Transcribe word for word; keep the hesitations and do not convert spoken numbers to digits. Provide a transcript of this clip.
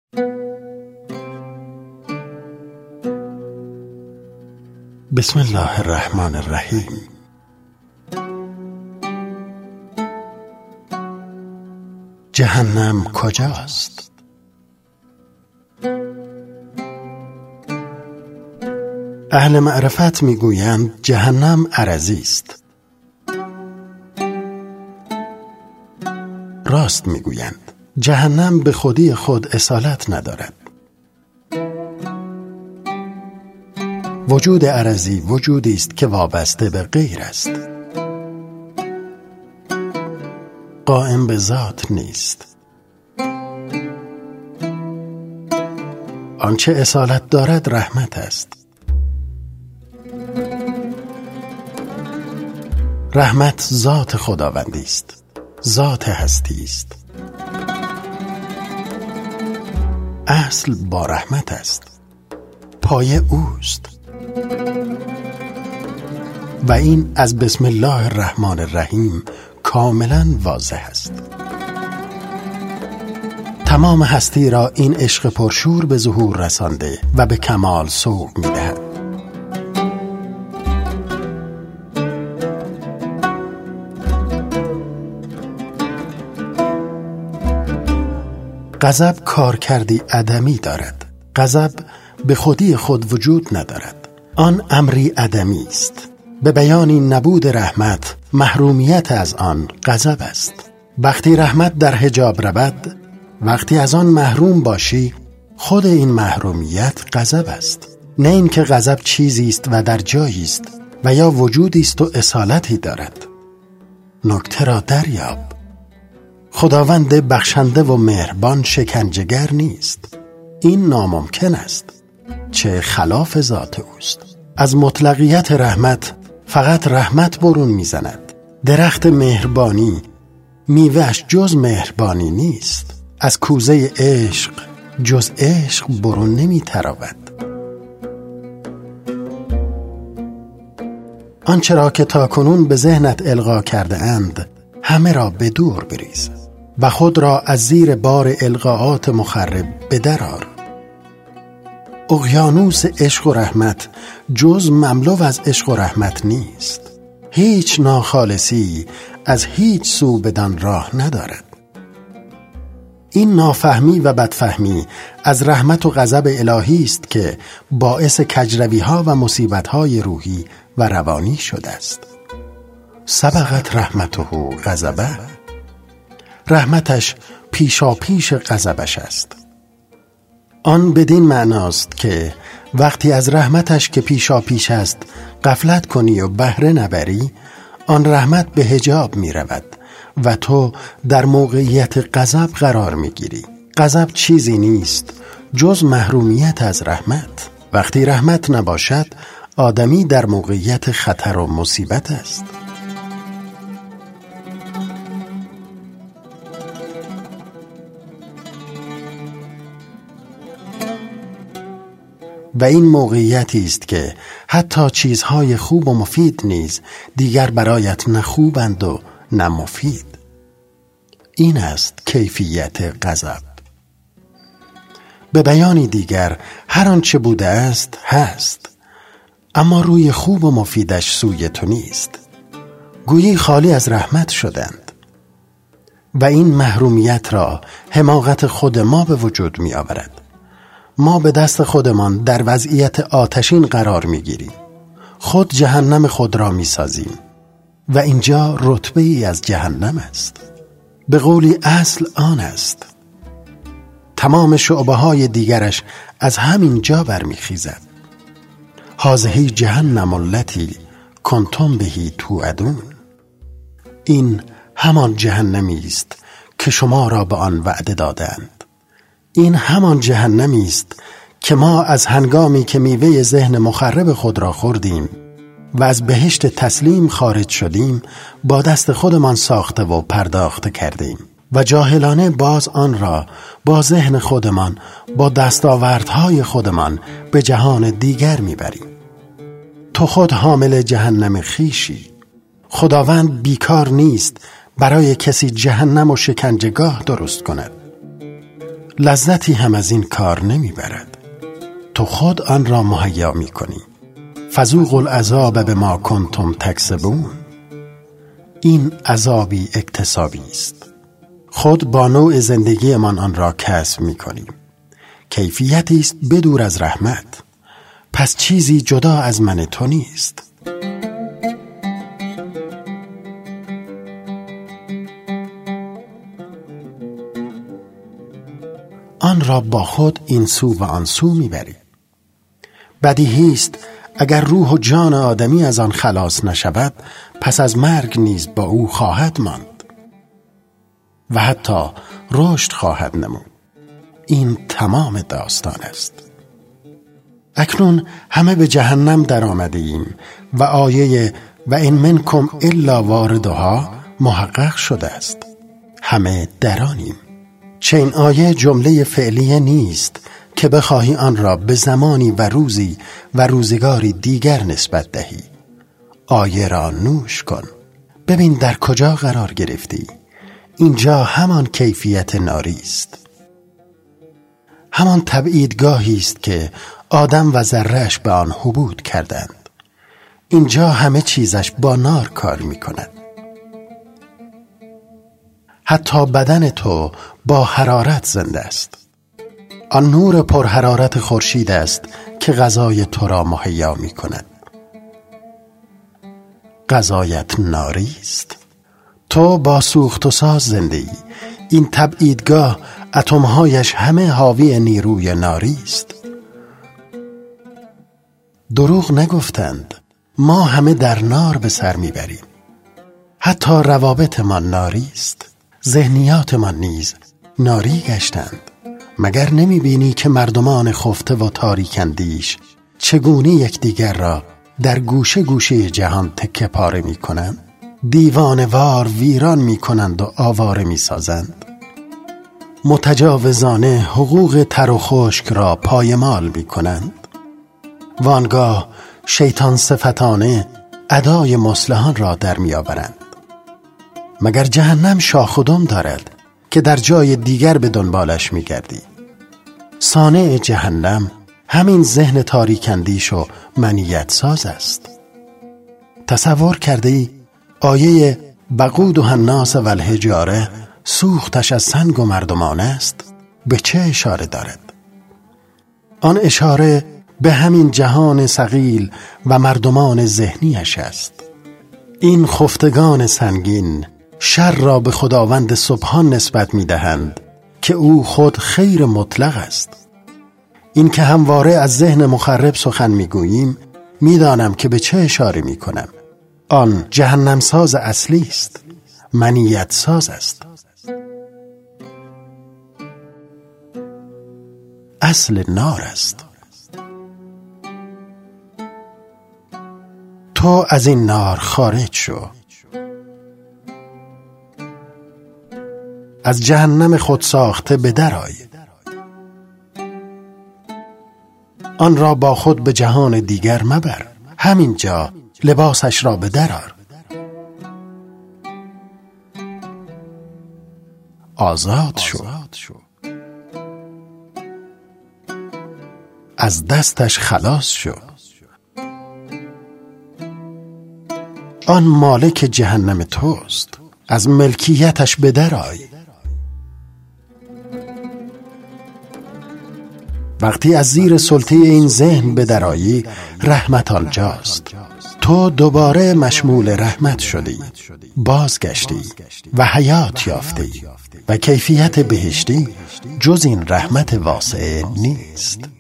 بسم الله الرحمن الرحیم. جهنم کجاست؟ اهل معرفت میگویند جهنم ارضی است. راست میگویند. جهنم به خودی خود اصالت ندارد. وجود ارضی وجودی است که وابسته به غیر است. قائم به ذات نیست. آنچه اصالت دارد رحمت است. رحمت ذات خداوندی است. ذات هستی است. اصل با رحمت است. پایه اوست. و این از بسم الله الرحمن الرحیم کاملا واضح است. تمام هستی را این عشق پرشور به ظهور رسانده و به کمال سوق می‌دهد. غضب کارکردی عدمی دارد. غضب به خودی خود وجود ندارد. آن امری عدمی است. به بیانی نبود رحمت، محرومیت از آن غضب است. وقتی رحمت در حجاب رود، وقتی از آن محروم باشی، خود این محرومیت غضب است. نه اینکه غضب چیزی است و در جایی است و یا وجودی است و اصالتی دارد. نکته را دریاب. خداوند بخشنده و مهربان شکنجه‌گر نیست. این ناممکن است. چه خلاف ذات اوست. از مطلقیت رحمت فقط رحمت برون میزند. درخت مهربانی میوهش جز مهربانی نیست. از کوزه عشق جز عشق برون نمیتراود. آنچه را که تاکنون به ذهنت القا کرده اند همه را به دور بریز و خود را از زیر بار القاءات مخرب بدرآر. اقیانوس عشق و رحمت جز مملو از عشق و رحمت نیست. هیچ ناخالصی از هیچ سو بدان راه ندارد. این نافهمی و بدفهمی از رحمت و غضب الهی است که باعث کجروی ها و مصیبت های روحی و روانی شده است. سبقت رحمته غضبه. رحمتش پیشا پیش غضبش است. آن بدین معناست که وقتی از رحمتش که پیشا پیش است غفلت کنی و بهره نبری، آن رحمت به حجاب می رود و تو در موقعیت غضب قرار می گیری. غضب چیزی نیست جز محرومیت از رحمت. وقتی رحمت نباشد آدمی در موقعیت خطر و مصیبت است. و این موقعیتی است که حتی چیزهای خوب و مفید نیز دیگر برایت نه خوبند و نه مفید. این است کیفیت غضب. به بیانی دیگر هر آنچه بوده است هست، اما روی خوب و مفیدش سوی تو نیست. گویی خالی از رحمت شدند. و این محرومیت را حماقت خود ما به وجود می آورد. ما به دست خودمان در وضعیت آتشین قرار می گیریم. خود جهنم خود را می سازیم و اینجا رتبه ای از جهنم است. به قولی اصل آن است. تمام شعبه های دیگرش از همین جا برمی خیزد. هذه جهنم التی کنتم بهی توعدون. این همان جهنمی است که شما را به آن وعده دادند. این همان جهنمی است که ما از هنگامی که میوه ذهن مخرب خود را خوردیم و از بهشت تسلیم خارج شدیم با دست خودمان ساخته و پرداخته کردیم و جاهلانه باز آن را با ذهن خودمان با دستاوردهای خودمان به جهان دیگر میبریم. تو خود حامل جهنم خویشی. خداوند بیکار نیست برای کسی جهنم و شکنجهگاه درست کند. لذتی هم از این کار نمیبرد. تو خود آن را مهیا میکنی. فذوقوا العذاب بما کنتم تکسبون. این عذابی اکتسابی است. خود با نوع زندگیمان آن را کسب میکنیم. کیفیتی است بدور از رحمت. پس چیزی جدا از من تو نیست. آن را با خود این سو و آن سو میبری. بدیهی است اگر روح و جان آدمی از آن خلاص نشود، پس از مرگ نیز با او خواهد ماند و حتی رشد خواهد نمود. این تمام داستان است. اکنون همه به جهنم در آمده ایم و آیه و این منکم الا واردها محقق شده است. همه درانیم. چه این آیه جمله فعلیه نیست که بخواهی آن را به زمانی و روزی و روزگاری دیگر نسبت دهی. آیه را نوش کن. ببین در کجا قرار گرفتی. اینجا همان کیفیت ناری است. همان تبعیدگاهی است که آدم و ذره‌اش به آن حبود کردند. اینجا همه چیزش با نار کار می کند. حتی بدن تو با حرارت زنده است. آن نور پرحرارت خورشید است که غذای تو را مهیا می کند. غذایت ناری است. تو با سوخت و ساز زنده ای. این تبعیدگاه اتمهایش همه حاوی نیروی ناری است. دروغ نگفتند. ما همه در نار به سر میبریم. حتی روابطمان ناری است. ذهنیاتمان نیز ناری گشتند. مگر نمیبینی که مردمان خفته و تاریکندیش چگونه یکدیگر را در گوشه گوشه جهان تکه پاره میکنند؟ دیوانه‌وار ویران میکنند و آواره میسازند. متجاوزانه حقوق تر و خشک را پایمال میکنند. وانگاه شیطان صفتانه ادای مصلحان را در میآورند. مگر جهنم شاخ و دم دارد که در جای دیگر به دنبالش میگردی؟ صانع جهنم همین ذهن تاریکندیش و منیت ساز است. تصور کرده ای آیه وقودها الناس والحجاره سوختش از سنگ و مردمان است به چه اشاره دارد؟ آن اشاره به همین جهان ثقیل و مردمان ذهنیش است. این خفتگان سنگین شر را به خداوند سبحان نسبت می دهند که او خود خیر مطلق است. این که همواره از ذهن مخرب سخن می گوییم می دانم که به چه اشاره می کنم. آن جهنم ساز اصلی است. منیت ساز است. اصل نار است. تو از این نار خارج شو. از جهنم خود ساخته به در آی. آن را با خود به جهان دیگر مبر. همینجا لباسش را به در آر. آزاد شو. از دستش خلاص شو. آن مالک جهنم توست. از ملکیتش به در آی. وقتی از زیر سلطه این ذهن به در آیی، رحمت آنجاست. تو دوباره مشمول رحمت شدی، بازگشتی و حیات یافتی و کیفیت بهشتی جز این رحمت واسعه نیست.